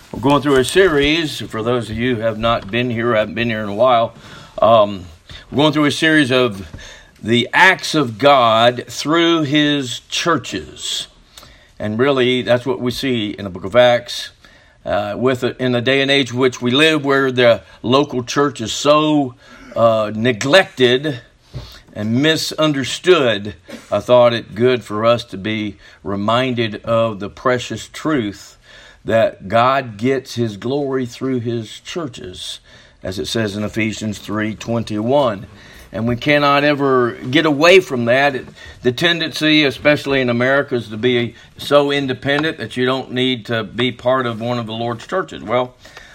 We're going through a series, for those of you who have not been here, haven't been here in a while. We're going through a series of the acts of God through His churches. And really, that's what we see in the book of Acts. In the day and age in which we live, where the local church is so neglected and misunderstood, I thought it good for us to be reminded of the precious truth that God gets His glory through His churches, as it says in Ephesians 3:21. And we cannot ever get away from that. The tendency, especially in America, is to be so independent that you don't need to be part of one of the Lord's churches. Well,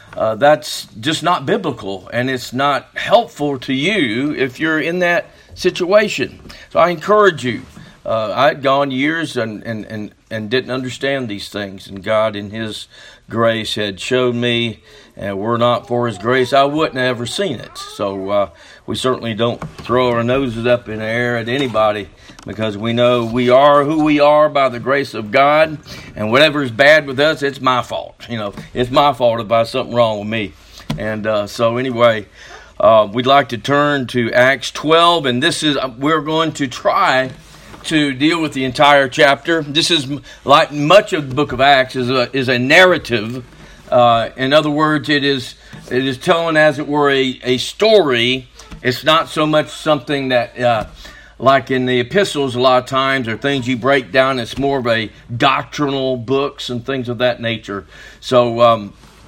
that's just not biblical, and it's not helpful to you if you're in that situation. So I encourage you. I had gone years and didn't understand these things, and God in His grace had showed me, and were not for His grace, I wouldn't have ever seen it. So we certainly don't throw our noses up in the air at anybody, because we know we are who we are by the grace of God, and whatever is bad with us, it's my fault. It's my fault if there's something wrong with me. And so anyway, we'd like to turn to Acts 12, and we're going to try to deal with the entire chapter. This is, like much of the book of Acts, is a narrative. In other words, it is telling, as it were, a story. It's not so much something that, like in the epistles, a lot of times, or things you break down. It's more of a doctrinal books and things of that nature. So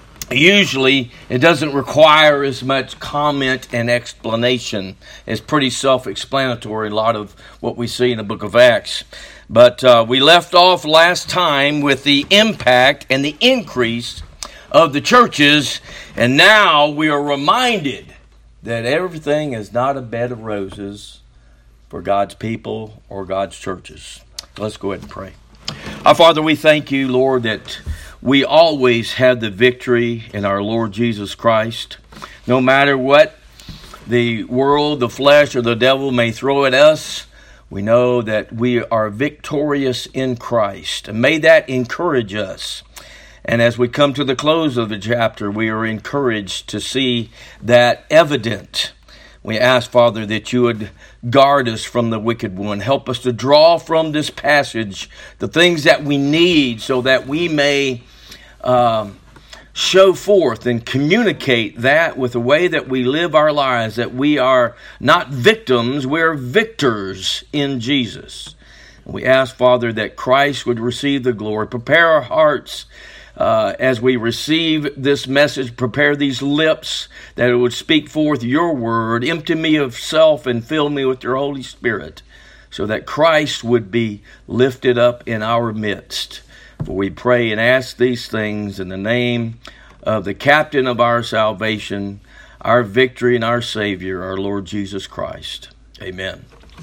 usually, it doesn't require as much comment and explanation. It's pretty self-explanatory, a lot of what we see in the book of Acts. But we left off last time with the impact and the increase of the churches, and now we are reminded that everything is not a bed of roses for God's people or God's churches. Let's go ahead and pray. Our Father, we thank you, Lord, that we always have the victory in our Lord Jesus Christ. No matter what the world, the flesh, or the devil may throw at us, we know that we are victorious in Christ. And may that encourage us. And as we come to the close of the chapter, we are encouraged to see that evident. We ask, Father, that you would guard us from the wicked one. Help us to draw from this passage the things that we need so that we may show forth and communicate that with the way that we live our lives, that we are not victims, we're victors in Jesus. We ask, Father, that Christ would receive the glory. Prepare our hearts as we receive this message. Prepare these lips that it would speak forth your word. Empty me of self and fill me with your Holy Spirit, so that Christ would be lifted up in our midst. For we pray and ask these things in the name of the captain of our salvation, our victory and our Savior, our Lord Jesus Christ. Amen.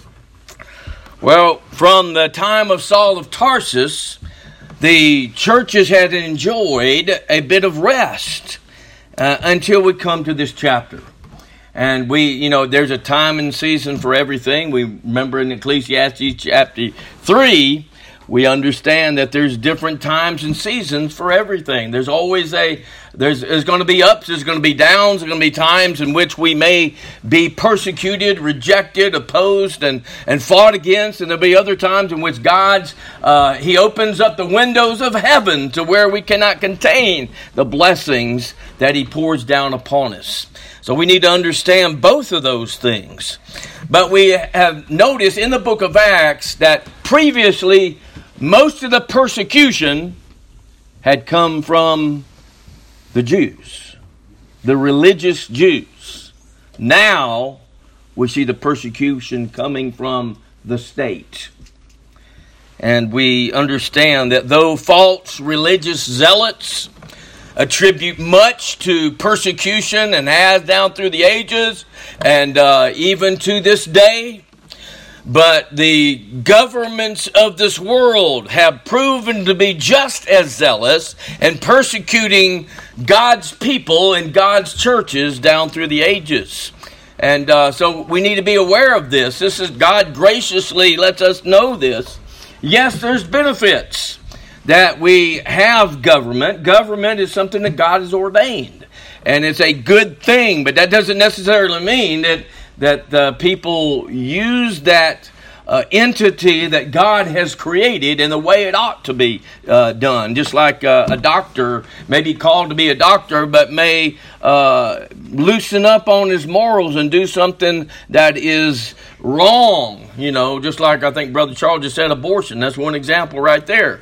Well, from the time of Saul of Tarsus, the churches had enjoyed a bit of rest until we come to this chapter. And there's a time and season for everything. We remember in Ecclesiastes chapter 3, we understand that there's different times and seasons for everything. There's always there's going to be ups, there's going to be downs, there's going to be times in which we may be persecuted, rejected, opposed, and fought against. And there'll be other times in which He opens up the windows of heaven to where we cannot contain the blessings that He pours down upon us. So we need to understand both of those things. But we have noticed in the book of Acts that previously most of the persecution had come from the Jews, the religious Jews. Now we see the persecution coming from the state. And we understand that though false religious zealots attribute much to persecution and has down through the ages and even to this day, but the governments of this world have proven to be just as zealous and persecuting God's people and God's churches down through the ages. And so we need to be aware of this. This is God graciously lets us know this. Yes, there's benefits. that we have government. Government is something that God has ordained, and it's a good thing, but that doesn't necessarily mean that the people use that entity that God has created in the way it ought to be done. Just like a doctor may be called to be a doctor, but may loosen up on his morals and do something that is wrong. Just like I think Brother Charles just said, abortion. That's one example right there.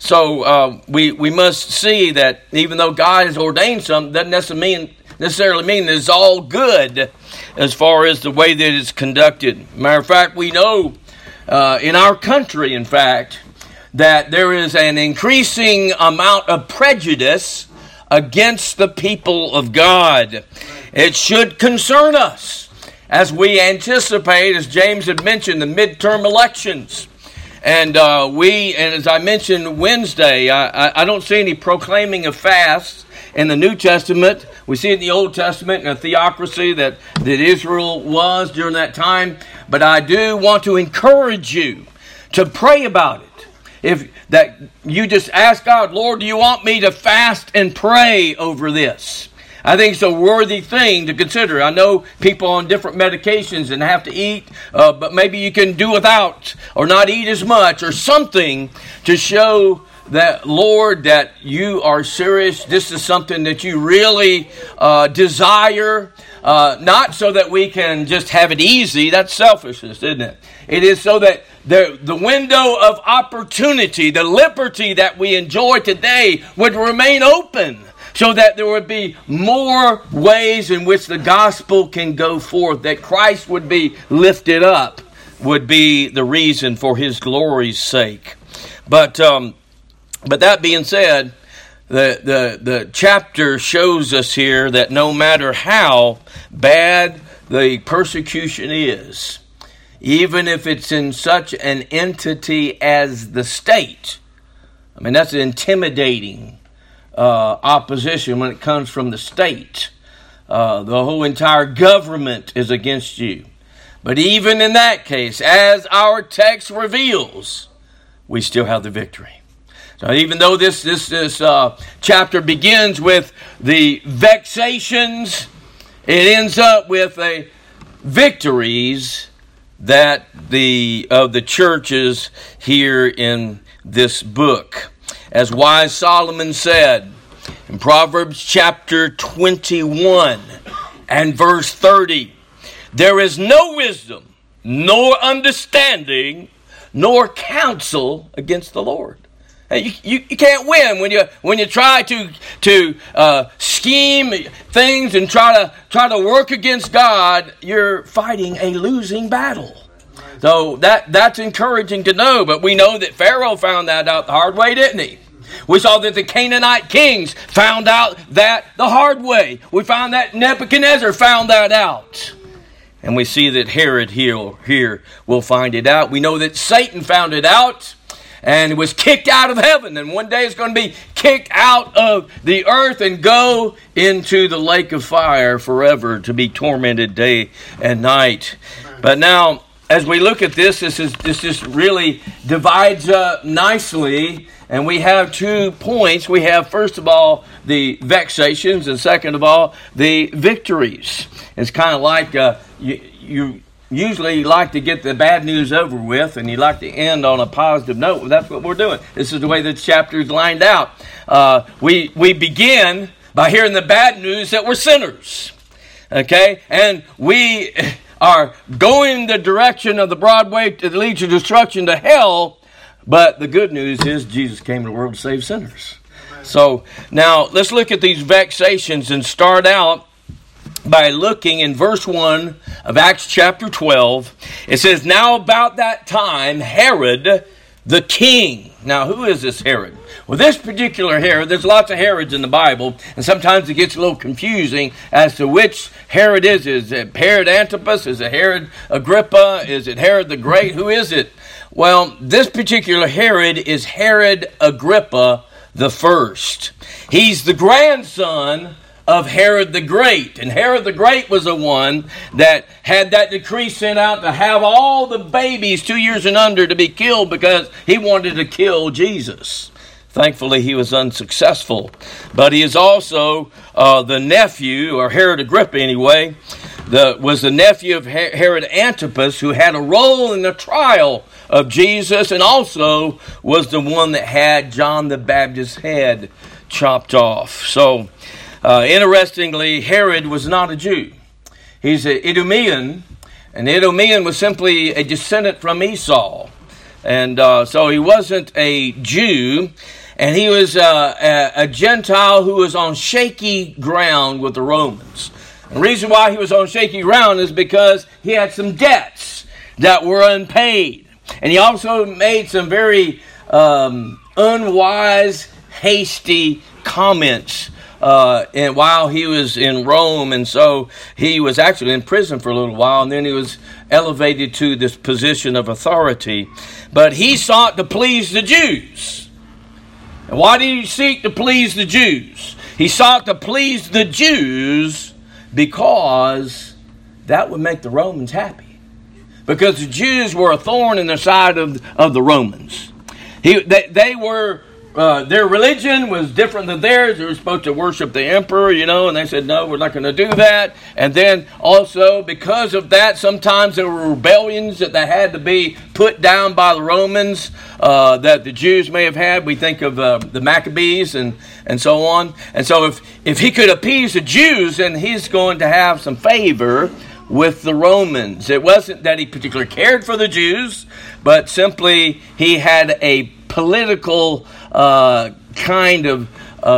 So we must see that even though God has ordained something, doesn't necessarily mean that it's all good as far as the way that it's conducted. Matter of fact, we know in our country, in fact, that there is an increasing amount of prejudice against the people of God. It should concern us as we anticipate, as James had mentioned, the midterm elections. And as I mentioned Wednesday, I don't see any proclaiming of fasts in the New Testament. We see it in the Old Testament in a theocracy that Israel was during that time. But I do want to encourage you to pray about it. If that you just ask God, Lord, do you want me to fast and pray over this? I think it's a worthy thing to consider. I know people on different medications and have to eat, but maybe you can do without or not eat as much or something to show that, Lord, that you are serious. This is something that you really desire, not so that we can just have it easy. That's selfishness, isn't it? It is so that the window of opportunity, the liberty that we enjoy today would remain open, so that there would be more ways in which the gospel can go forth, that Christ would be lifted up, would be the reason for his glory's sake. But that being said, the chapter shows us here that no matter how bad the persecution is, even if it's in such an entity as the state, I mean, that's intimidating opposition when it comes from the state. The whole entire government is against you. But even in that case, as our text reveals, we still have the victory. So even though this chapter begins with the vexations, it ends up with a victories that of the churches here in this book. As wise Solomon said in Proverbs chapter 21 and verse 30, there is no wisdom, nor understanding, nor counsel against the Lord. You can't win when you try to scheme things and try to work against God. You're fighting a losing battle. So that's encouraging to know. But we know that Pharaoh found that out the hard way, didn't he? We saw that the Canaanite kings found out that the hard way. We found that Nebuchadnezzar found that out. And we see that Herod here will find it out. We know that Satan found it out and was kicked out of heaven. And one day it's going to be kicked out of the earth and go into the lake of fire forever to be tormented day and night. But now, as we look at this just really divides up nicely. And we have 2 points. We have, first of all, the vexations, and second of all, the victories. It's kind of like you usually like to get the bad news over with, and you like to end on a positive note. Well, that's what we're doing. This is the way this chapter is lined out. We begin by hearing the bad news that we're sinners. Okay? And we are going the direction of the broad way that leads to destruction, to hell. But the good news is Jesus came to the world to save sinners. So now let's look at these vexations and start out by looking in verse 1 of Acts chapter 12. It says, now about that time, Herod the king. Now, who is this Herod? Well, this particular Herod, there's lots of Herods in the Bible, and sometimes it gets a little confusing as to which Herod is. Is it Herod Antipas? Is it Herod Agrippa? Is it Herod the Great? Who is it? Well, this particular Herod is Herod Agrippa the First. He's the grandson of Herod the Great. And Herod the Great was the one that had that decree sent out to have all the babies 2 years and under to be killed because he wanted to kill Jesus. Thankfully, he was unsuccessful. But he is also the nephew, or Herod Agrippa anyway, was the nephew of Herod Antipas, who had a role in the trial of Jesus, and also was the one that had John the Baptist's head chopped off. So, interestingly, Herod was not a Jew. He's an Idumean, and Idumean was simply a descendant from Esau. And so he wasn't a Jew, and he was a Gentile who was on shaky ground with the Romans. The reason why he was on shaky ground is because he had some debts that were unpaid. And he also made some very unwise, hasty comments while he was in Rome. And so he was actually in prison for a little while, and then he was elevated to this position of authority. But he sought to please the Jews. And why did he seek to please the Jews? He sought to please the Jews because that would make the Romans happy. Because the Jews were a thorn in the side of the Romans. They were, their religion was different than theirs. They were supposed to worship the emperor, and they said, no, we're not going to do that. And then also, because of that, sometimes there were rebellions that had to be put down by the Romans that the Jews may have had. We think of the Maccabees and so on. And so if he could appease the Jews, then he's going to have some favor with the Romans. It wasn't that he particularly cared for the Jews, but simply he had a political kind of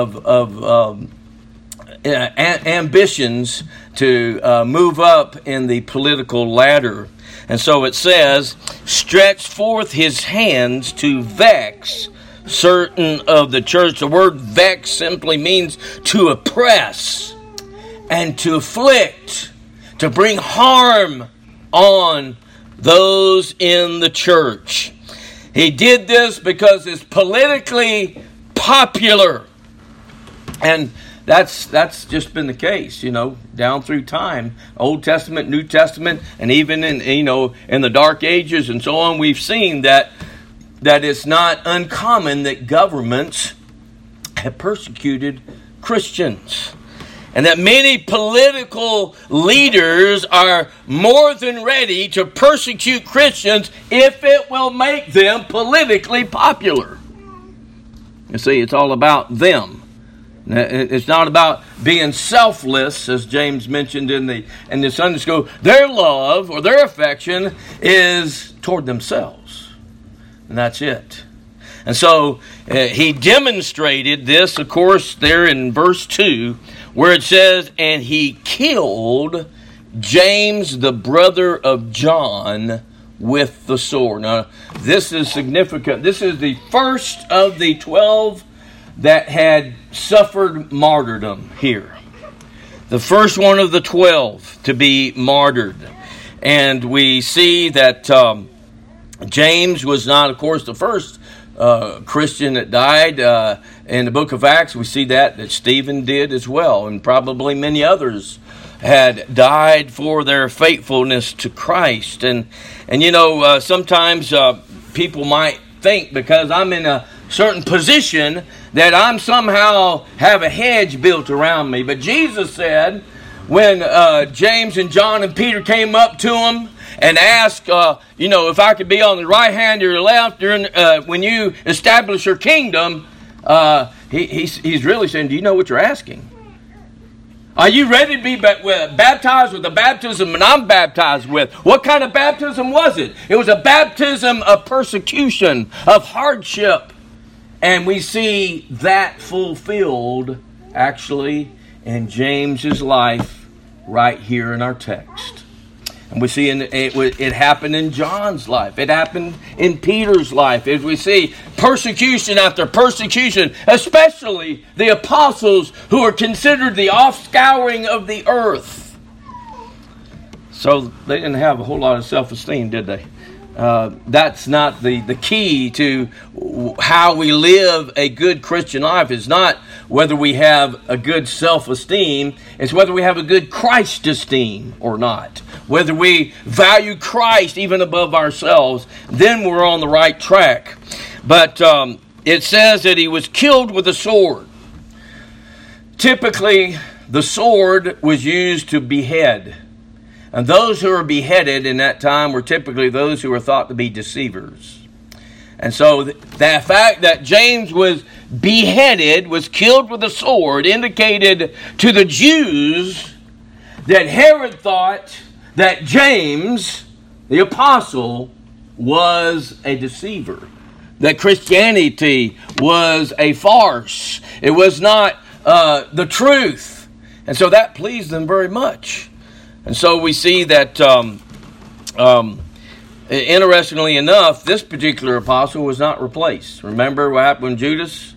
ambitions to move up in the political ladder. And so it says, stretched forth his hands to vex certain of the church. The word vex simply means to oppress and to afflict, to bring harm on those in the church. He did this because it's politically popular. And that's just been the case, down through time. Old Testament, New Testament, and even in the Dark Ages and so on, we've seen that it's not uncommon that governments have persecuted Christians. And that many political leaders are more than ready to persecute Christians if it will make them politically popular. You see, it's all about them. It's not about being selfless, as James mentioned in the Sunday school. Their love or their affection is toward themselves. And that's it. And so he demonstrated this, of course, there in verse 2, where it says, and he killed James, the brother of John, with the sword. Now, this is significant. This is the first of the 12 that had suffered martyrdom here. The first one of the 12 to be martyred. And we see that James was not, of course, the first Christian that died. In the book of Acts, we see that Stephen did as well, and probably many others had died for their faithfulness to Christ. And sometimes people might think because I'm in a certain position that I'm somehow have a hedge built around me. But Jesus said when James and John and Peter came up to him and asked, if I could be on the right hand or the left when you establish your kingdom, he's really saying, do you know what you're asking? Are you ready to be baptized with the baptism that I'm baptized with? What kind of baptism was it? It was a baptism of persecution, of hardship. And we see that fulfilled, actually, in James's life right here in our text. And we see it happened in John's life. It happened in Peter's life. As we see persecution after persecution, especially the apostles who are considered the offscouring of the earth. So they didn't have a whole lot of self-esteem, did they? That's not the key to how we live a good Christian life. It's not whether we have a good self-esteem. It's whether we have a good Christ esteem or not. Whether we value Christ even above ourselves, then we're on the right track. But it says that he was killed with a sword. Typically, the sword was used to behead. And those who were beheaded in that time were typically those who were thought to be deceivers. And so the fact that James was beheaded, was killed with a sword, indicated to the Jews that Herod thought that James, the apostle, was a deceiver. That Christianity was a farce. It was not the truth. And so that pleased them very much. And so we see that, interestingly enough, this particular apostle was not replaced. Remember what happened when Judas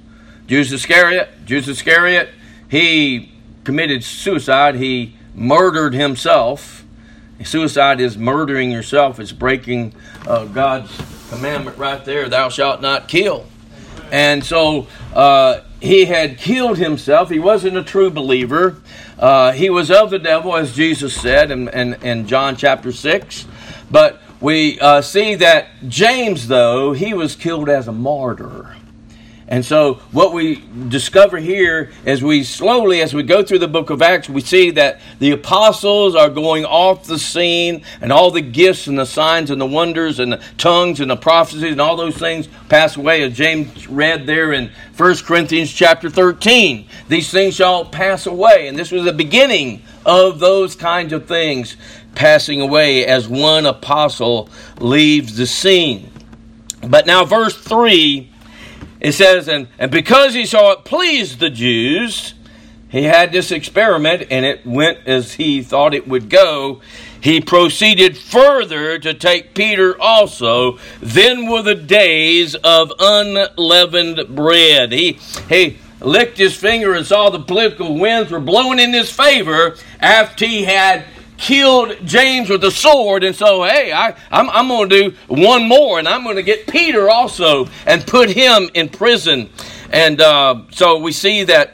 Iscariot, he committed suicide. He murdered himself. Suicide is murdering yourself. It's breaking God's commandment right there, thou shalt not kill. And so he had killed himself. He wasn't a true believer. He was of the devil, as Jesus said in John chapter 6. But we see that James, though, he was killed as a martyr. And so what we discover here as we go through the book of Acts, we see that the apostles are going off the scene, and all the gifts and the signs and the wonders and the tongues and the prophecies and all those things pass away, as James read there in 1 Corinthians chapter 13. These things shall pass away. And this was the beginning of those kinds of things passing away as one apostle leaves the scene. But now verse 3, it says, and because he saw it pleased the Jews, he had this experiment, and it went as he thought it would go. He proceeded further to take Peter also. Then were the days of unleavened bread. He licked his finger and saw the political winds were blowing in his favor after he had killed James with a sword. And so, hey, I'm going to do one more, and I'm going to get Peter also and put him in prison. And so we see that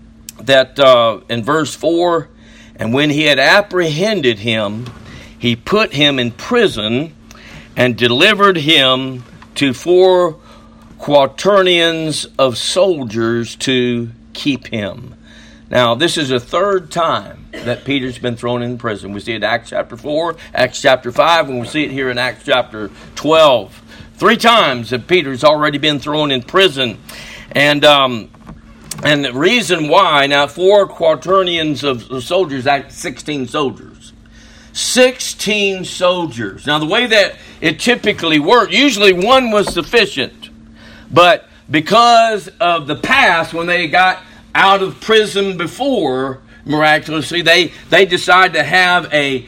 in verse 4, and when he had apprehended him, he put him in prison and delivered him to 4 quaternions of soldiers to keep him. Now, this is the third time that Peter's been thrown in prison. We see it in Acts chapter 4, Acts chapter 5, and we see it here in Acts chapter 12. 3 times that Peter's already been thrown in prison. And the reason why, now 4 quaternions of soldiers, that's 16 soldiers. 16 soldiers. Now, the way that it typically worked, usually one was sufficient. But because of the past, when they got out of prison before, miraculously, they decide to have a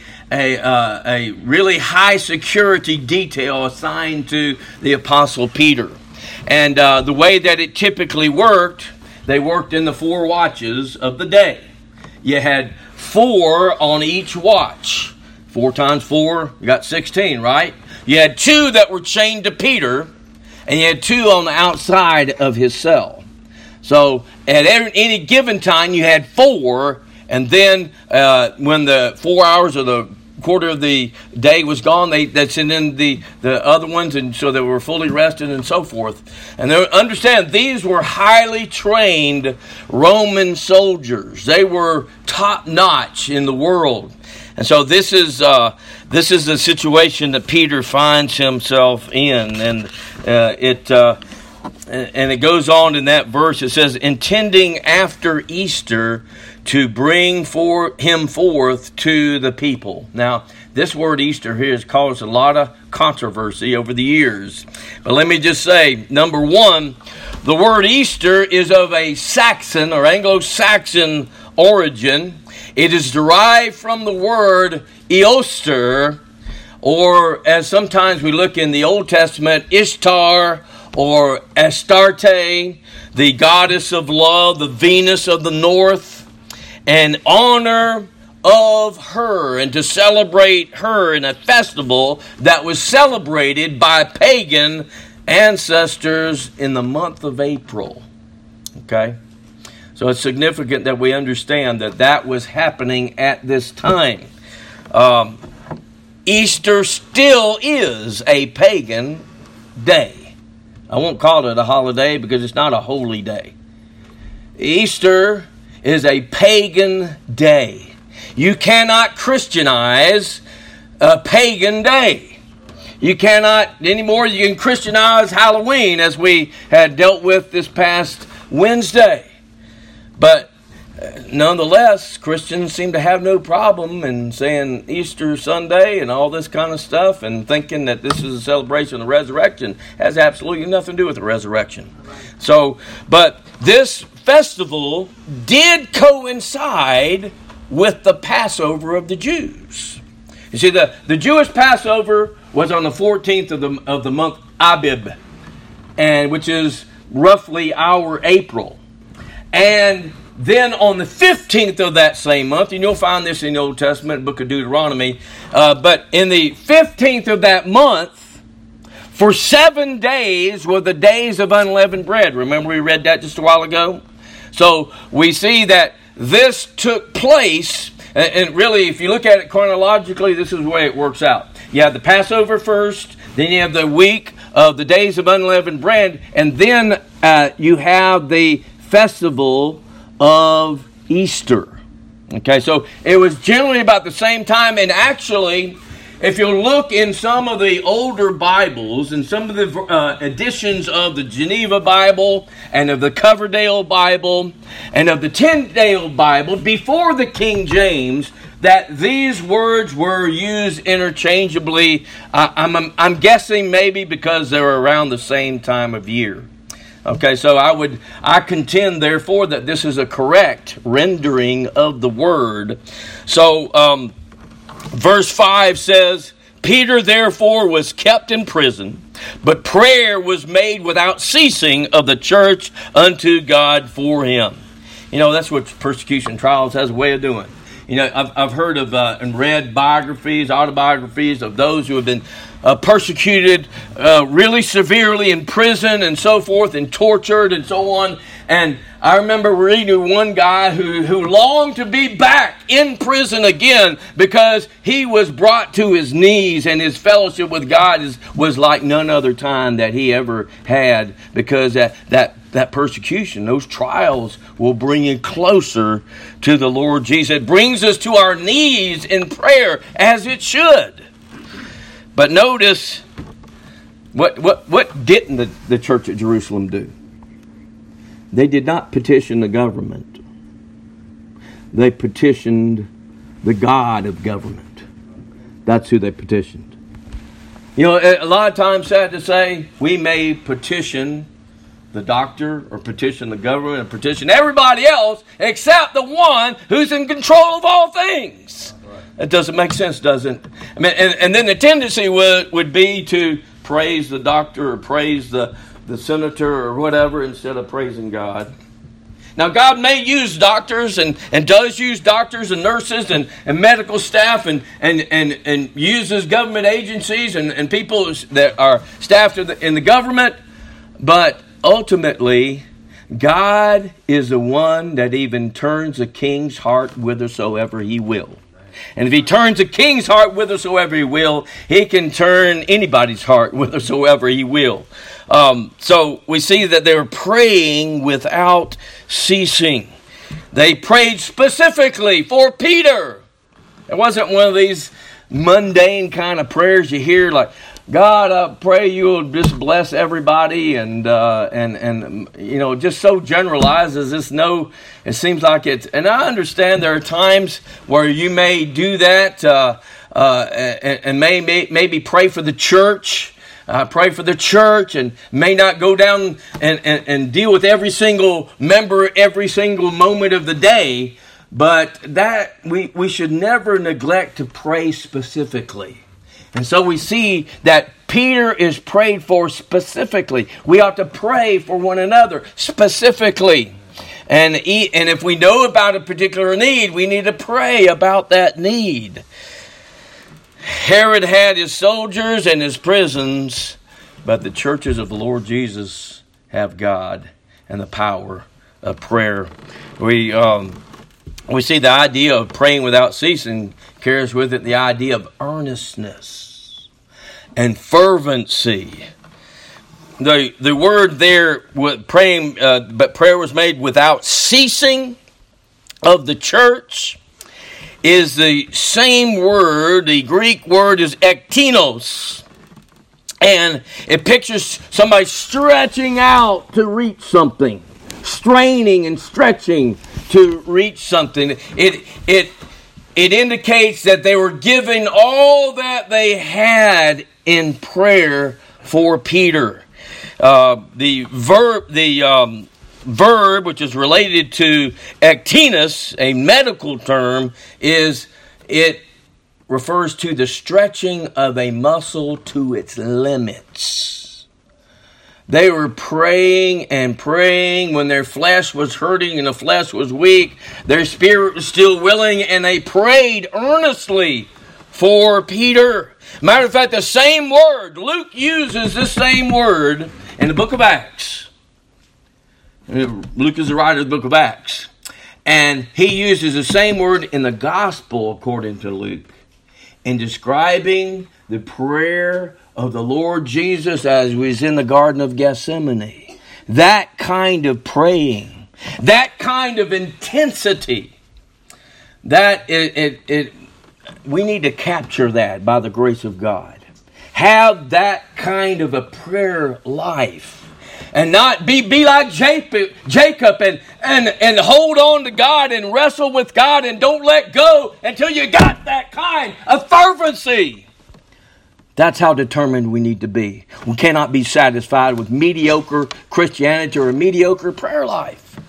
really high security detail assigned to the Apostle Peter. And the way that it typically worked, they worked in the 4 watches of the day. You had 4 on each watch. 4 times 4, you got 16, right? You had 2 that were chained to Peter, and you had 2 on the outside of his cell. So at any given time, you had 4, and then when the 4 hours or the quarter of the day was gone, they'd send in the other ones, and so they were fully rested and so forth. And understand, these were highly trained Roman soldiers. They were top-notch in the world. And so this is the situation that Peter finds himself in, and it goes on in that verse. It says, intending after Easter to bring him forth to the people. Now, this word Easter here has caused a lot of controversy over the years. But let me just say, number one, the word Easter is of a Saxon or Anglo-Saxon origin. It is derived from the word Eoster, or as sometimes we look in the Old Testament, Ishtar, or Astarte, the goddess of love, the Venus of the north, in honor of her, and to celebrate her in a festival that was celebrated by pagan ancestors in the month of April. Okay? So it's significant that we understand that was happening at this time. Easter still is a pagan day. I won't call it a holiday because it's not a holy day. Easter is a pagan day. You cannot Christianize a pagan day. You cannot anymore. You can Christianize Halloween, as we had dealt with this past Wednesday. But nonetheless, Christians seem to have no problem in saying Easter Sunday and all this kind of stuff, and thinking that this is a celebration of the resurrection. Has absolutely nothing to do with the resurrection. So, but this festival did coincide with the Passover of the Jews. You see, the Jewish Passover was on the 14th of the month Abib, and which is roughly our April. And then on the 15th of that same month, and you'll find this in the Old Testament, book of Deuteronomy, but in the 15th of that month, for 7 days were the days of unleavened bread. Remember we read that just a while ago? So we see that this took place, and really if you look at it chronologically, this is the way it works out. You have the Passover first, then you have the week of the days of unleavened bread, and then you have the festival of Easter. Okay, so it was generally about the same time, and actually, if you look in some of the older Bibles and some of the editions of the Geneva Bible and of the Coverdale Bible and of the Tyndale Bible before the King James, that these words were used interchangeably. I'm guessing maybe because they were around the same time of year. Okay, so I contend, therefore, that this is a correct rendering of the word. So, verse 5 says, Peter, therefore, was kept in prison, but prayer was made without ceasing of the church unto God for him. You know, that's what persecution trials has a way of doing. You know, I've heard of and read biographies, autobiographies of those who have been persecuted really severely in prison and so forth, and tortured and so on. And I remember reading one guy who longed to be back in prison again because he was brought to his knees, and his fellowship with God was like none other time that he ever had, because that persecution, those trials will bring you closer to the Lord Jesus. It brings us to our knees in prayer, as it should. But notice, what didn't the church at Jerusalem do? They did not petition the government. They petitioned the God of government. That's who they petitioned. You know, a lot of times, sad to say, we may petition the doctor or petition the government and petition everybody else except the one who's in control of all things. It doesn't make sense, does it? I mean, and then the tendency would be to praise the doctor or praise the senator or whatever instead of praising God. Now, God may use doctors and does use doctors and nurses and medical staff and uses government agencies and people that are staffed in the government, but ultimately, God is the one that even turns a king's heart whithersoever he will. And if he turns a king's heart whithersoever he will, he can turn anybody's heart whithersoever he will. So we see that they were praying without ceasing. They prayed specifically for Peter. It wasn't one of these mundane kind of prayers you hear like, God, I pray you'll just bless everybody, and you know, just so generalized as this. No, it seems like it's, and I understand there are times where you may do that, and maybe pray for the church, and may not go down and deal with every single member every single moment of the day, but that we should never neglect to pray specifically. And so we see that Peter is prayed for specifically. We ought to pray for one another specifically. And if we know about a particular need, we need to pray about that need. Herod had his soldiers and his prisons, but the churches of the Lord Jesus have God and the power of prayer. We see the idea of praying without ceasing carries with it the idea of earnestness and fervency. The word there, praying, but prayer was made without ceasing of the church, is the same word. The Greek word is ektinos. And it pictures somebody stretching out to reach something. Straining and stretching to reach something. It indicates that they were giving all that they had in prayer for Peter. The verb, which is related to ektinos, a medical term, it refers to the stretching of a muscle to its limits. They were praying and praying when their flesh was hurting and the flesh was weak. Their spirit was still willing, and they prayed earnestly for Peter. Matter of fact, the same word, Luke uses the same word in the book of Acts. Luke is the writer of the book of Acts. And he uses the same word in the gospel, according to Luke, in describing the prayer of the Lord Jesus as he was in the Garden of Gethsemane. That kind of praying, that kind of intensity, we need to capture that by the grace of God. Have that kind of a prayer life. And not be like Jacob and hold on to God and wrestle with God and don't let go until you got that kind of fervency. That's how determined we need to be. We cannot be satisfied with mediocre Christianity or a mediocre prayer life.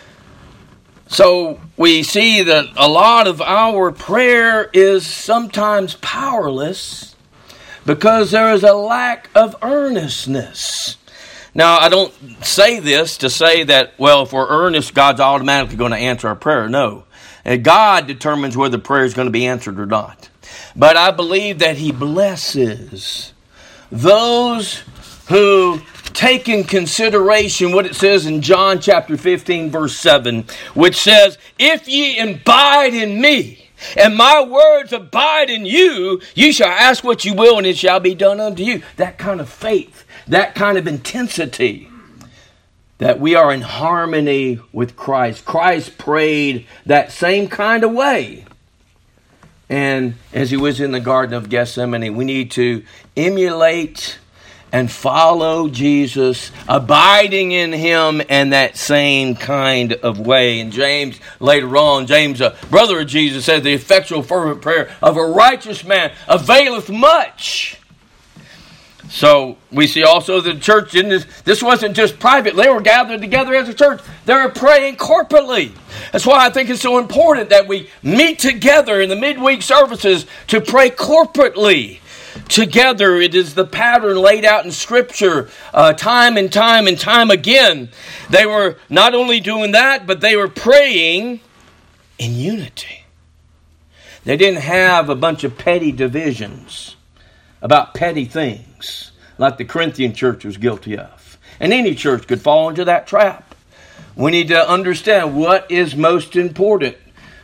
So we see that a lot of our prayer is sometimes powerless because there is a lack of earnestness. Now, I don't say this to say that, well, if we're earnest, God's automatically going to answer our prayer. No. And God determines whether the prayer is going to be answered or not. But I believe that He blesses those who take in consideration what it says in John chapter 15, verse 7, which says, "If ye abide in me, and my words abide in you, you shall ask what you will, and it shall be done unto you." That kind of faith, that kind of intensity, that we are in harmony with Christ. Christ prayed that same kind of way. And as he was in the Garden of Gethsemane, we need to emulate and follow Jesus, abiding in Him in that same kind of way. And James, later on, James, a brother of Jesus, says, "The effectual fervent prayer of a righteous man availeth much." So we see also the church, this wasn't just private. They were gathered together as a church. They were praying corporately. That's why I think it's so important that we meet together in the midweek services to pray corporately together. It is the pattern laid out in Scripture time and time and time again. They were not only doing that, but they were praying in unity. They didn't have a bunch of petty divisions about petty things like the Corinthian church was guilty of. And any church could fall into that trap. We need to understand what is most important.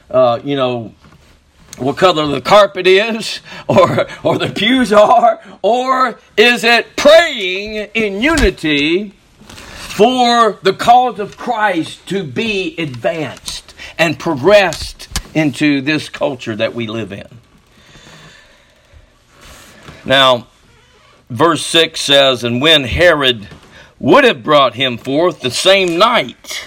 What color the carpet is, or the pews are, or is it praying in unity for the cause of Christ to be advanced and progressed into this culture that we live in? Now, verse 6 says, "And when Herod would have brought him forth the same night,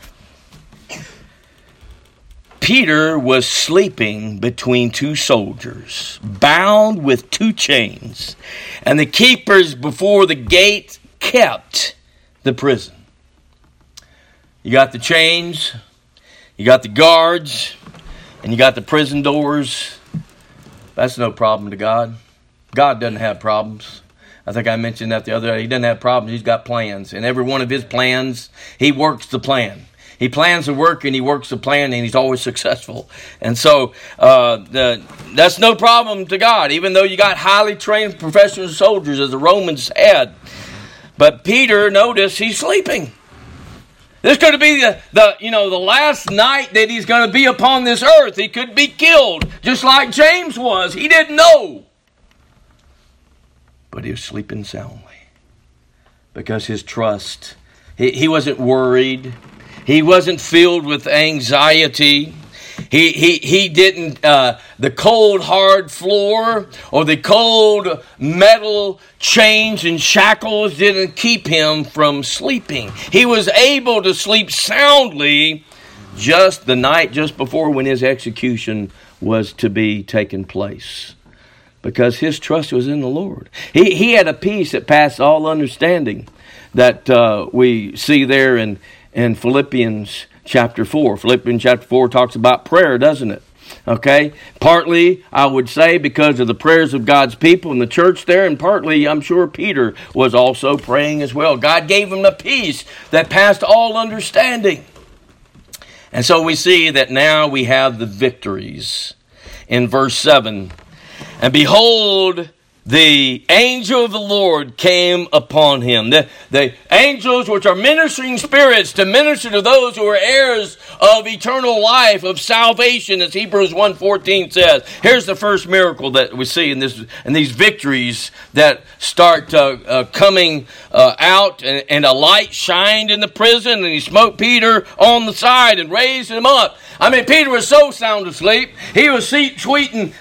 Peter was sleeping between two soldiers, bound with two chains, and the keepers before the gate kept the prison." You got the chains, you got the guards, and you got the prison doors. That's no problem to God. God doesn't have problems. I think I mentioned that the other day. He doesn't have problems. He's got plans. And every one of His plans, He works the plan. He plans the work and He works the plan, and He's always successful. And so that's no problem to God, even though you got highly trained professional soldiers as the Romans had. But Peter, notice, he's sleeping. This is going to be the last night that he's going to be upon this earth. He could be killed, just like James was. He didn't know. But he was sleeping soundly. Because his trust. He wasn't worried. He wasn't filled with anxiety. He didn't, the cold hard floor or the cold metal chains and shackles didn't keep him from sleeping. He was able to sleep soundly just the night just before when his execution was to be taken place. Because his trust was in the Lord. He had a peace that passed all understanding that we see there in Philippians chapter 4. Philippians chapter 4 talks about prayer, doesn't it? Okay? Partly, I would say, because of the prayers of God's people in the church there, and partly, I'm sure Peter was also praying as well. God gave him a peace that passed all understanding. And so we see that now we have the victories. In verse 7, and behold, the angel of the Lord came upon him. The angels, which are ministering spirits, to minister to those who are heirs of eternal life, of salvation, as Hebrews 1:14 says. Here's the first miracle that we see in these victories that start coming out. And a light shined in the prison, and he smote Peter on the side and raised him up. I mean, Peter was so sound asleep. He was sleeping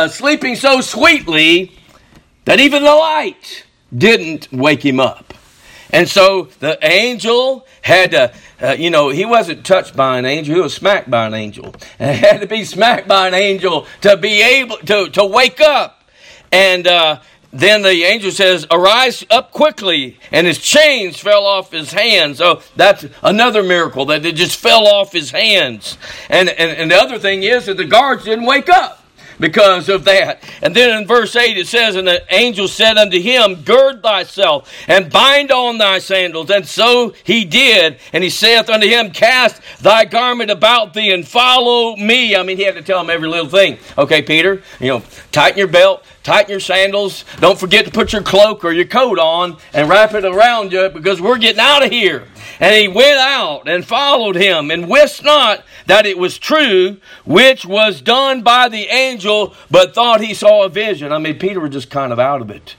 so sweetly that even the light didn't wake him up. And so the angel had to, he wasn't touched by an angel, he was smacked by an angel. And he had to be smacked by an angel to be able to wake up. And then the angel says, arise up quickly. And his chains fell off his hands. So that's another miracle, that it just fell off his hands. And the other thing is that the guards didn't wake up because of that. And then in verse 8 it says, and the angel said unto him, gird thyself, and bind on thy sandals. And so he did. And he saith unto him, cast thy garment about thee, and follow me. I mean, he had to tell him every little thing. Okay, Peter, tighten your belt, tighten your sandals. Don't forget to put your cloak or your coat on and wrap it around you, because we're getting out of here. And he went out and followed him, and wist not that it was true, which was done by the angel, but thought he saw a vision. I mean, Peter was just kind of out of it.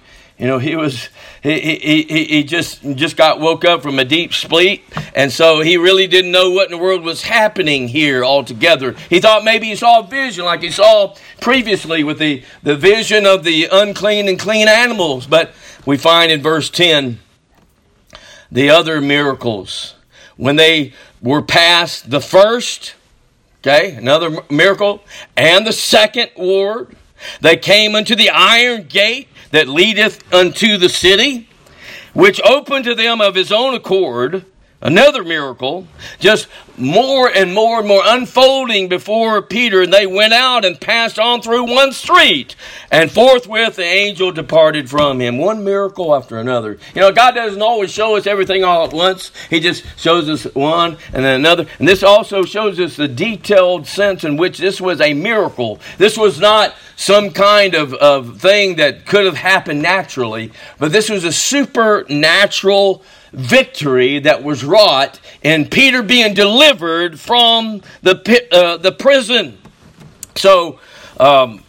He just got woke up from a deep sleep, and so he really didn't know what in the world was happening here altogether. He thought maybe he saw a vision like he saw previously with the vision of the unclean and clean animals. But we find in verse 10 the other miracles. When they were past the first, another miracle, and the second ward, they came unto the iron gate that leadeth unto the city, which opened to them of his own accord. Another miracle, just more and more and more unfolding before Peter. And they went out and passed on through one street, and forthwith the angel departed from him. One miracle after another. God doesn't always show us everything all at once. He just shows us one and then another. And this also shows us the detailed sense in which this was a miracle. This was not some kind of thing that could have happened naturally, but this was a supernatural victory that was wrought in Peter being delivered from the prison. So I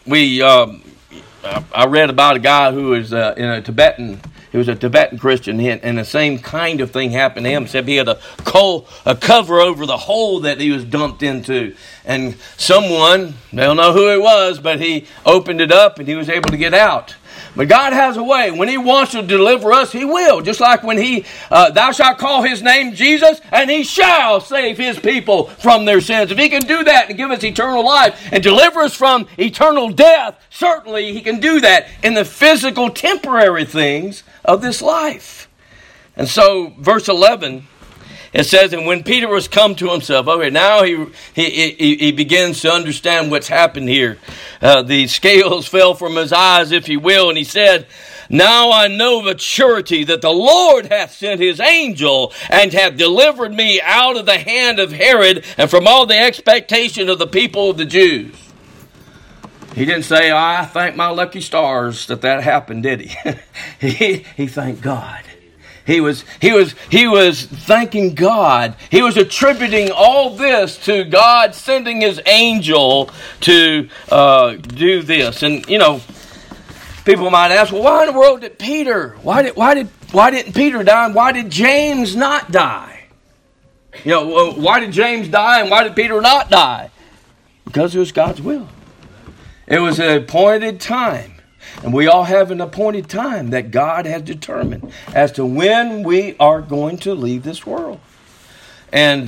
read about a guy who was in a Tibetan. He was a Tibetan Christian, and the same kind of thing happened to him. Except he had a cover over the hole that he was dumped into, and someone, they don't know who it was, but he opened it up and he was able to get out. But God has a way. When he wants to deliver us, he will. Just like when thou shalt call his name Jesus, and he shall save his people from their sins. If he can do that and give us eternal life and deliver us from eternal death, certainly he can do that in the physical, temporary things of this life. And so, verse 11, it says, and when Peter was come to himself, okay, now he begins to understand what's happened here. The scales fell from his eyes, if you will, and he said, now I know of a surety that the Lord hath sent his angel, and hath delivered me out of the hand of Herod, and from all the expectation of the people of the Jews. He didn't say, I thank my lucky stars that happened, did he? He thanked God. He was thanking God. He was attributing all this to God sending his angel to do this. And people might ask, well, why in the world did Peter? Why did why didn't Peter die? And why did James not die? Why did James die and why did Peter not die? Because it was God's will. It was an appointed time. And we all have an appointed time that God has determined as to when we are going to leave this world. And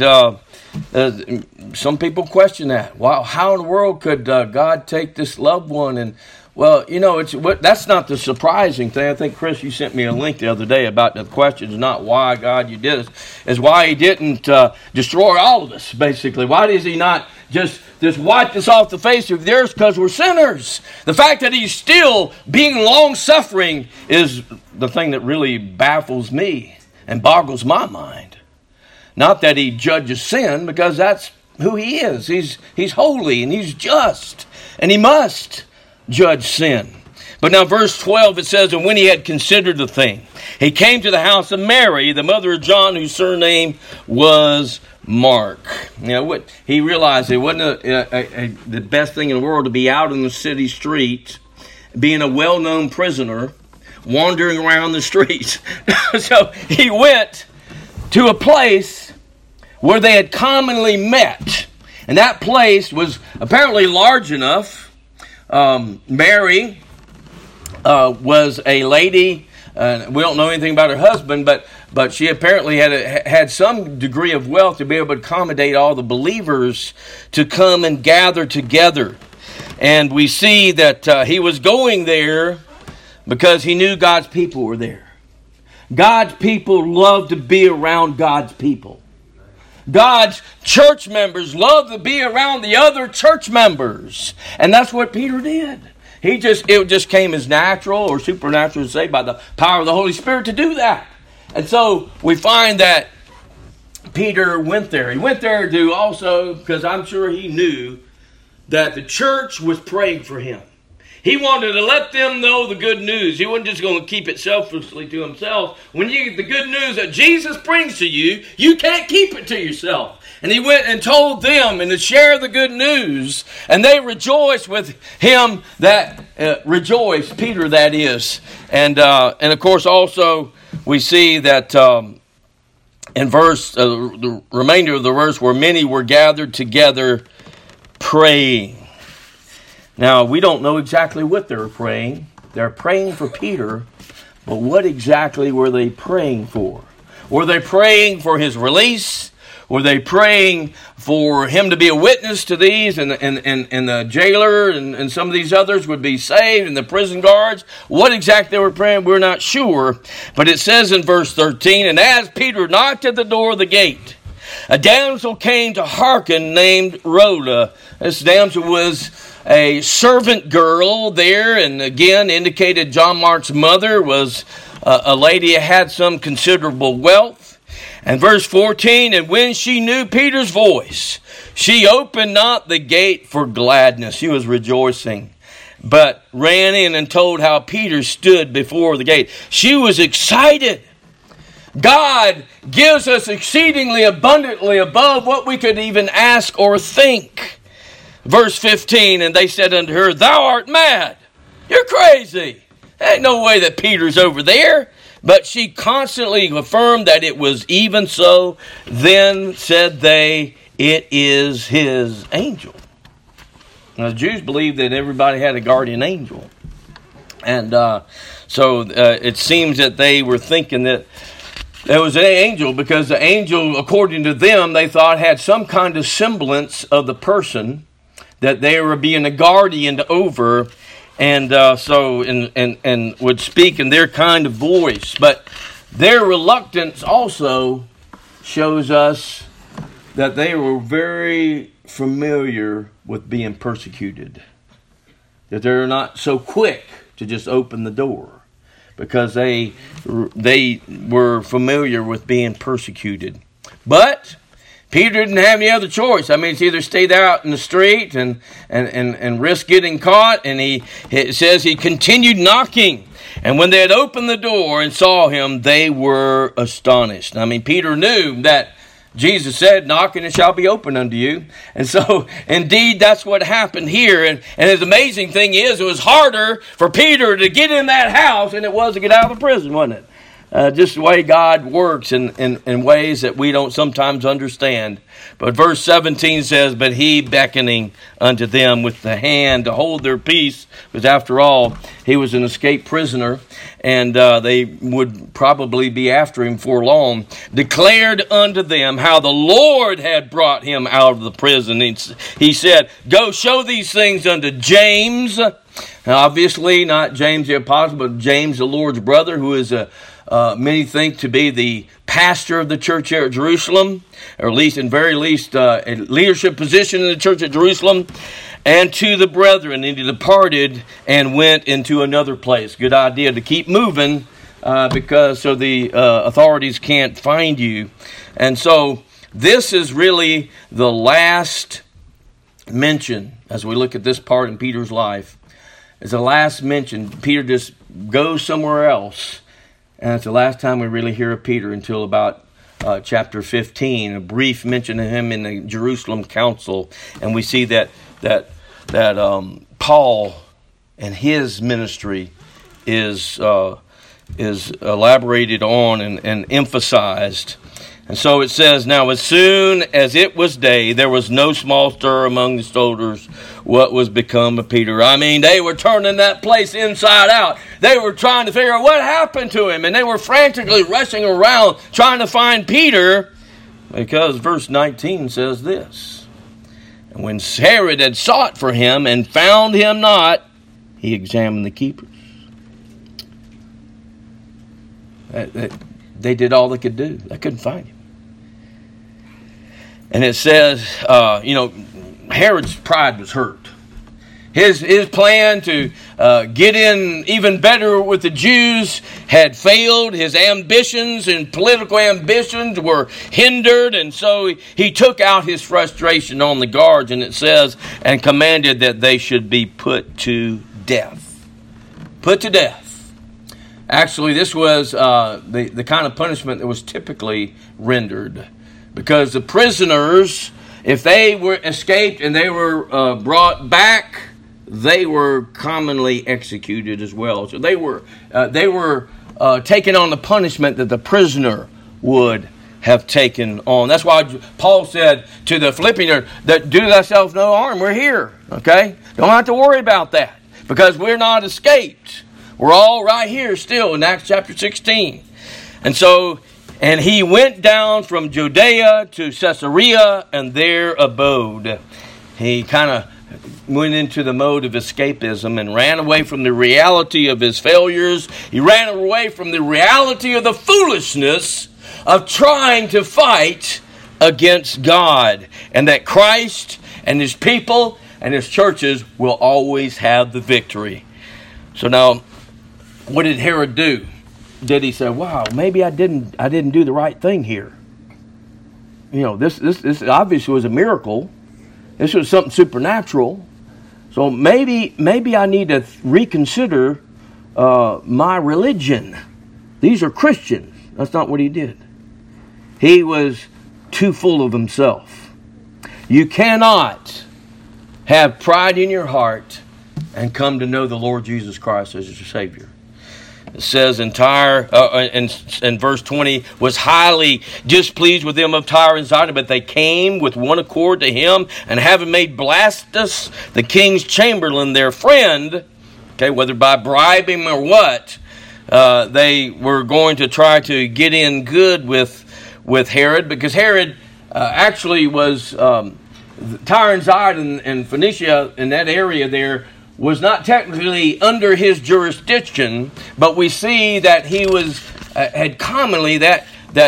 some people question that. Wow, how in the world could God take this loved one? And well, that's not the surprising thing. I think, Chris, you sent me a link the other day about the question is not why God you did this, is why he didn't destroy all of us, basically. Why does he not just wipe us off the face of the earth? Because we're sinners. The fact that he's still being long-suffering is the thing that really baffles me and boggles my mind. Not that he judges sin, because that's who he is. He's holy and he's just, and he must judge sin. But now verse 12 it says, and when he had considered the thing, he came to the house of Mary, the mother of John, whose surname was Mark. What he realized it wasn't the best thing in the world to be out in the city street, being a well-known prisoner, wandering around the streets. So he went to a place where they had commonly met. And that place was apparently large enough. Mary was a lady. We don't know anything about her husband, but she apparently had some degree of wealth to be able to accommodate all the believers to come and gather together. And we see that he was going there because he knew God's people were there. God's people love to be around God's people. God's church members love to be around the other church members. And that's what Peter did. It just came as natural or supernatural to say by the power of the Holy Spirit to do that. And so we find that Peter went there. He went there to also, because I'm sure he knew that the church was praying for him. He wanted to let them know the good news. He wasn't just going to keep it selfishly to himself. When you get the good news that Jesus brings to you, you can't keep it to yourself. And he went and told them and to share the good news. And they rejoiced with him that rejoiced, Peter that is. And of course also we see that in the remainder of the verse where many were gathered together praying. Now, we don't know exactly what they were praying. They're praying for Peter, but what exactly were they praying for? Were they praying for his release? Were they praying for him to be a witness to these and the jailer and some of these others would be saved and the prison guards? What exactly they were praying, we're not sure. But it says in verse 13, and as Peter knocked at the door of the gate, a damsel came to hearken named Rhoda. This damsel was a servant girl there, and again indicated John Mark's mother was a lady who had some considerable wealth. And verse 14, and when she knew Peter's voice, she opened not the gate for gladness. She was rejoicing, but ran in and told how Peter stood before the gate. She was excited. God gives us exceedingly abundantly above what we could even ask or think. Verse 15, and they said unto her, thou art mad. You're crazy. There ain't no way that Peter's over there. But she constantly affirmed that it was even so. Then said they, it is his angel. Now, the Jews believed that everybody had a guardian angel. And so it seems that they were thinking that there was an angel, because the angel, according to them, they thought had some kind of semblance of the person that they were being a guardian over, and and would speak in their kind of voice. But their reluctance also shows us that they were very familiar with being persecuted. That they're not so quick to just open the door, because they were familiar with being persecuted. But Peter didn't have any other choice. I mean, it's either stay there out in the street and risk getting caught. And it says he continued knocking. And when they had opened the door and saw him, they were astonished. I mean, Peter knew that Jesus said, knock and it shall be opened unto you. And so, indeed, that's what happened here. And the amazing thing is, it was harder for Peter to get in that house than it was to get out of the prison, wasn't it? just the way God works in ways that we don't sometimes understand. But verse 17 says, but he beckoning unto them with the hand to hold their peace, because after all, he was an escaped prisoner, and they would probably be after him for long, declared unto them how the Lord had brought him out of the prison. He said, go show these things unto James. Now, obviously, not James the apostle, but James the Lord's brother, who is many think to be the pastor of the church here at Jerusalem, or at least, in very least, a leadership position in the church at Jerusalem, and to the brethren. And he departed and went into another place. Good idea to keep moving, because so the authorities can't find you. And so this is really the last mention, as we look at this part in Peter's life, is the last mention. Peter just goes somewhere else. And it's the last time we really hear of Peter until about chapter 15, a brief mention of him in the Jerusalem council. And we see that Paul and his ministry is elaborated on and emphasized. And so it says, now as soon as it was day, there was no small stir among the soldiers what was become of Peter. I mean, they were turning that place inside out. They were trying to figure out what happened to him. And they were frantically rushing around trying to find Peter, because verse 19 says this. And when Herod had sought for him and found him not, he examined the keepers. They did all they could do. They couldn't find him. And it says, Herod's pride was hurt. His plan to get in even better with the Jews had failed. His ambitions and political ambitions were hindered. And so he took out his frustration on the guards. And it says, and commanded that they should be put to death. Put to death. Actually, this was the kind of punishment that was typically rendered. Because the prisoners, if they were escaped and they were brought back, they were commonly executed as well. So they were taking on the punishment that the prisoner would have taken on. That's why Paul said to the Philippians that do thyself no harm. We're here, okay? Don't have to worry about that, because we're not escaped. We're all right here still in Acts chapter 16. And he went down from Judea to Caesarea and there abode. He kind of went into the mode of escapism and ran away from the reality of his failures. He ran away from the reality of the foolishness of trying to fight against God. And that Christ and his people and his churches will always have the victory. So now, what did Herod do? Did he say, wow, maybe I didn't do the right thing here? This obviously was a miracle. This was something supernatural. So maybe I need to reconsider my religion. These are Christians. That's not what he did. He was too full of himself. You cannot have pride in your heart and come to know the Lord Jesus Christ as your Savior. It says in verse 20, was highly displeased with them of Tyre and Sidon, but they came with one accord to him, and having made Blastus, the king's chamberlain, their friend, okay, whether by bribing or what, they were going to try to get in good with Herod, because Herod actually was Tyre and Sidon and Phoenicia in that area there was not technically under his jurisdiction, but we see that he had commonly that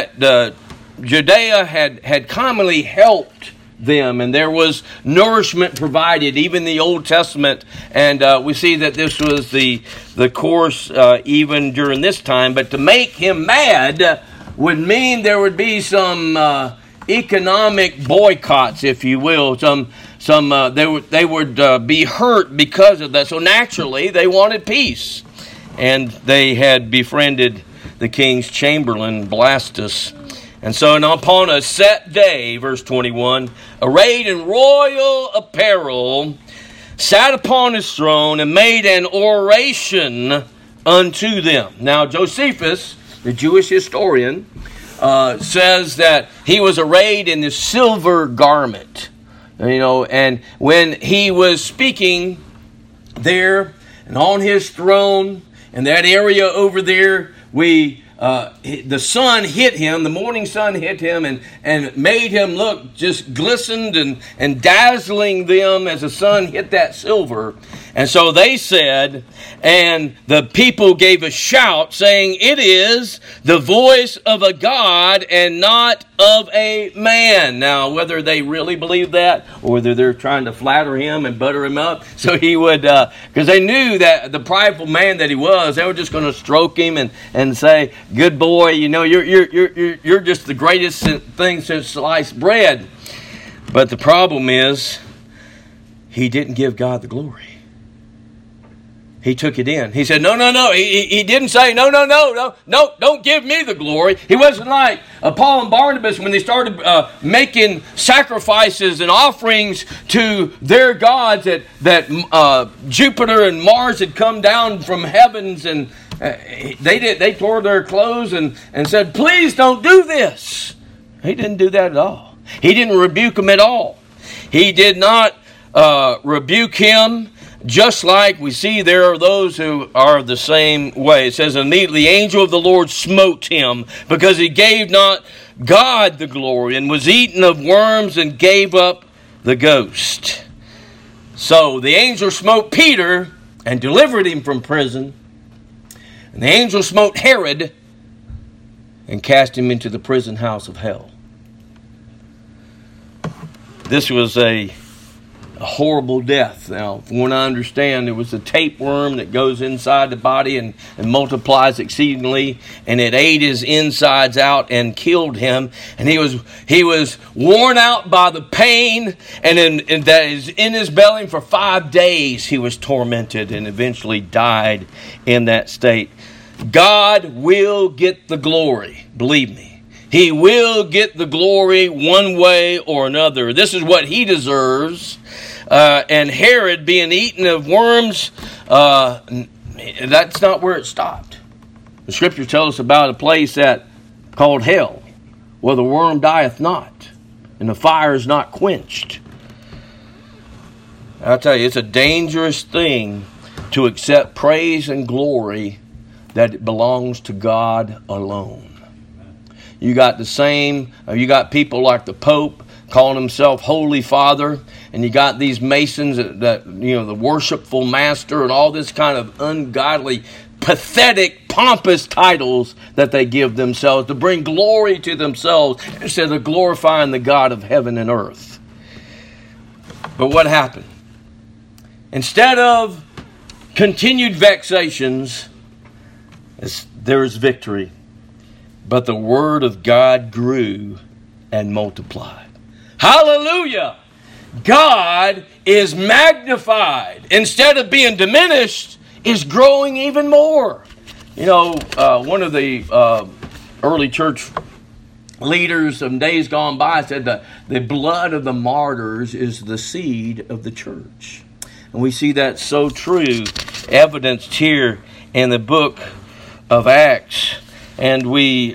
Judea had commonly helped them, and there was nourishment provided, even in the Old Testament, and we see that this was the course even during this time. But to make him mad would mean there would be some economic boycotts, if you will. They would be hurt because of that. So naturally, they wanted peace, and they had befriended the king's chamberlain Blastus. And so upon a set day, verse 21, arrayed in royal apparel, sat upon his throne and made an oration unto them. Now Josephus, the Jewish historian, says that he was arrayed in this silver garment. And when he was speaking there and on his throne in that area over there, the sun hit him, the morning sun hit him and made him look just glistened and dazzling them as the sun hit that silver. And so they said, and the people gave a shout saying, "It is the voice of a God and not of a man." Now, whether they really believe that or whether they're trying to flatter him and butter him up so he would, because they knew that the prideful man that he was, they were just going to stroke him and say, "Good boy, you're just the greatest thing since sliced bread." But the problem is, he didn't give God the glory. He took it in. He said, no. He didn't say, no, don't give me the glory. He wasn't like Paul and Barnabas when they started making sacrifices and offerings to their gods that Jupiter and Mars had come down from heavens, and they tore their clothes and said, "Please don't do this." He didn't do that at all. He didn't rebuke them at all. He did not rebuke him. Just like we see there are those who are the same way. It says, "Immediately the angel of the Lord smote him, because he gave not God the glory, and was eaten of worms, and gave up the ghost." So the angel smote Peter and delivered him from prison. And the angel smote Herod and cast him into the prison house of hell. This was a horrible death. Now, from what I understand, there was a tapeworm that goes inside the body and multiplies exceedingly, and it ate his insides out and killed him. And he was worn out by the pain, and that is in his belly. For 5 days he was tormented and eventually died in that state. God will get the glory, believe me. He will get the glory one way or another. This is what he deserves. And Herod being eaten of worms, that's not where it stopped. The scripture tells us about a place called hell, where the worm dieth not, and the fire is not quenched. I'll tell you, it's a dangerous thing to accept praise and glory that it belongs to God alone. You got people like the Pope calling himself Holy Father, and you got these Masons that the worshipful master, and all this kind of ungodly, pathetic, pompous titles that they give themselves to bring glory to themselves instead of glorifying the God of heaven and earth. But what happened? Instead of continued vexations, there is victory. But the word of God grew and multiplied. Hallelujah! God is magnified. Instead of being diminished, is growing even more. One of the early church leaders of days gone by said that the blood of the martyrs is the seed of the church. And we see that so true, evidenced here in the book of Acts. And we,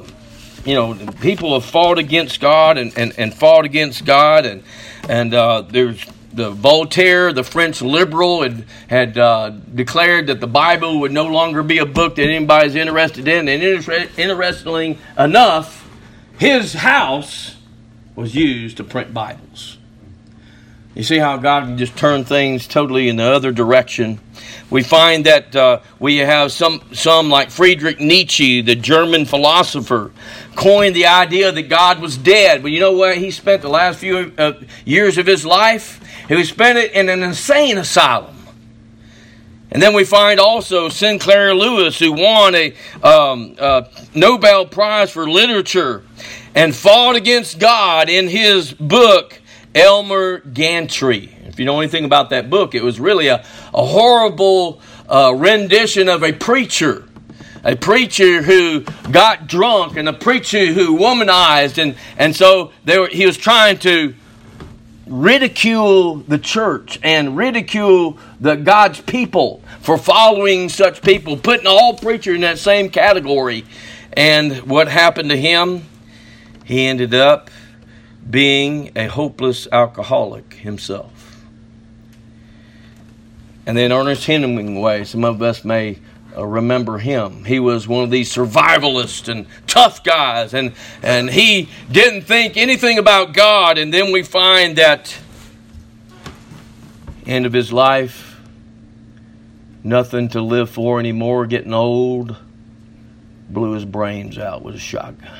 people have fought against God and fought against God. And there's the Voltaire, the French liberal, had declared that the Bible would no longer be a book that anybody's interested in. And interestingly enough, his house was used to print Bibles. You see how God can just turn things totally in the other direction. We find that we have some like Friedrich Nietzsche, the German philosopher, coined the idea that God was dead. But you know where he spent the last few years of his life? He spent it in an insane asylum. And then we find also Sinclair Lewis, who won a Nobel Prize for Literature and fought against God in his book, Elmer Gantry. If you know anything about that book, it was really a horrible rendition of a preacher who got drunk and a preacher who womanized. And so he was trying to ridicule the church and ridicule God's people for following such people, putting all preachers in that same category. And what happened to him? He ended up being a hopeless alcoholic himself. And then Ernest Hemingway, some of us may remember him. He was one of these survivalists and tough guys, and he didn't think anything about God. And then we find that end of his life, nothing to live for anymore, getting old, blew his brains out with a shotgun.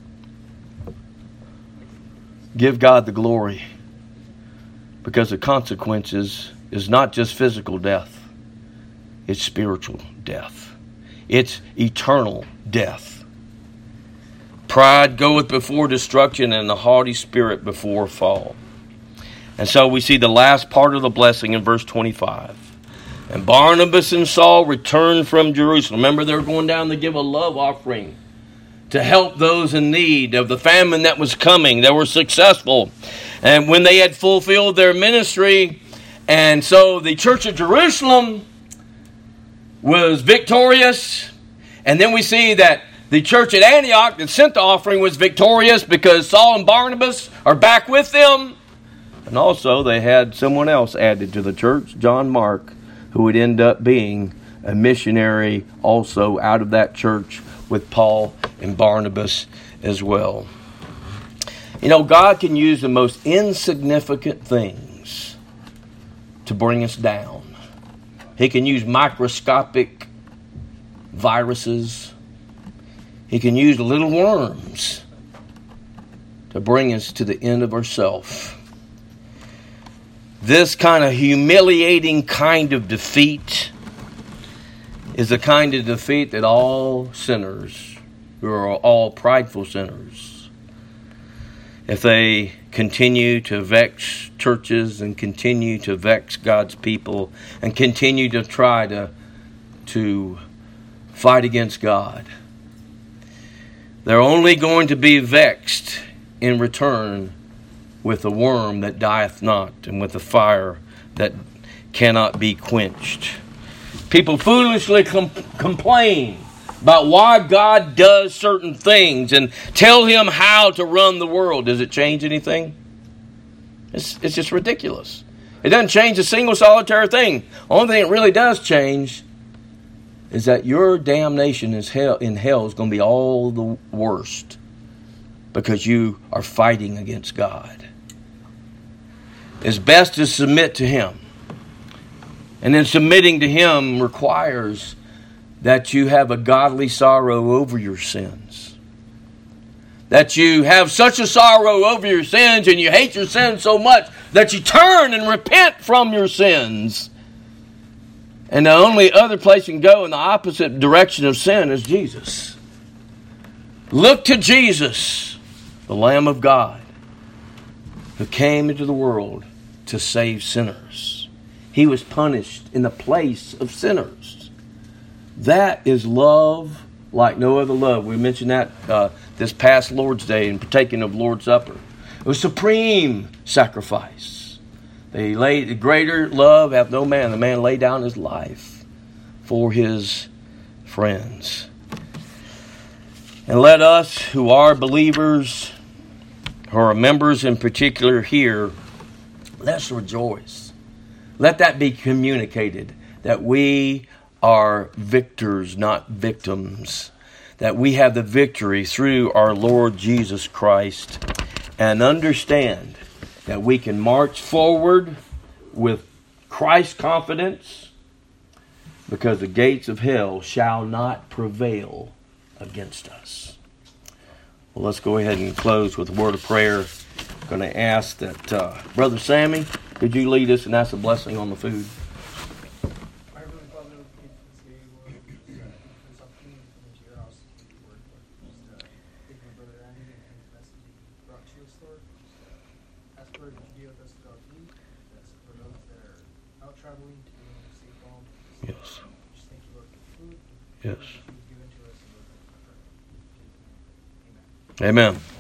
Give God the glory, because the consequences is not just physical death, it's spiritual death. It's eternal death. Pride goeth before destruction, and the haughty spirit before fall. And so we see the last part of the blessing in verse 25. And Barnabas and Saul returned from Jerusalem. Remember, they were going down to give a love offering to help those in need of the famine that was coming. They were successful. And when they had fulfilled their ministry, and so the church of Jerusalem was victorious. And then we see that the church at Antioch that sent the offering was victorious because Saul and Barnabas are back with them. And also they had someone else added to the church, John Mark, who would end up being a missionary also out of that church with Paul and Barnabas as well. You know, God can use the most insignificant things to bring us down. He can use microscopic viruses. He can use little worms to bring us to the end of ourselves. This kind of humiliating kind of defeat is the kind of defeat that all sinners, who are all prideful sinners, if they continue to vex churches and continue to vex God's people and continue to try to fight against God, they're only going to be vexed in return with a worm that dieth not and with a fire that cannot be quenched. People foolishly complain about why God does certain things and tell him how to run the world. Does it change anything? It's just ridiculous. It doesn't change a single solitary thing. Only thing it really does change is that your damnation in hell is going to be all the worst because you are fighting against God. It's best to submit to him. And then submitting to him requires that you have a godly sorrow over your sins. That you have such a sorrow over your sins and you hate your sins so much that you turn and repent from your sins. And the only other place you can go in the opposite direction of sin is Jesus. Look to Jesus, the Lamb of God, who came into the world to save sinners. He was punished in the place of sinners. That is love like no other love. We mentioned that this past Lord's Day in partaking of Lord's Supper. It was supreme sacrifice. The greater love hath no man. The man laid down his life for his friends. And let us who are believers, who are members in particular here, let's rejoice. Let that be communicated, that we are victors, not victims. That we have the victory through our Lord Jesus Christ. And understand that we can march forward with Christ's confidence, because the gates of hell shall not prevail against us. Well, let's go ahead and close with a word of prayer. I'm going to ask that Brother Sammy, could you lead us and ask a blessing on the food? Yes. Yes. Amen.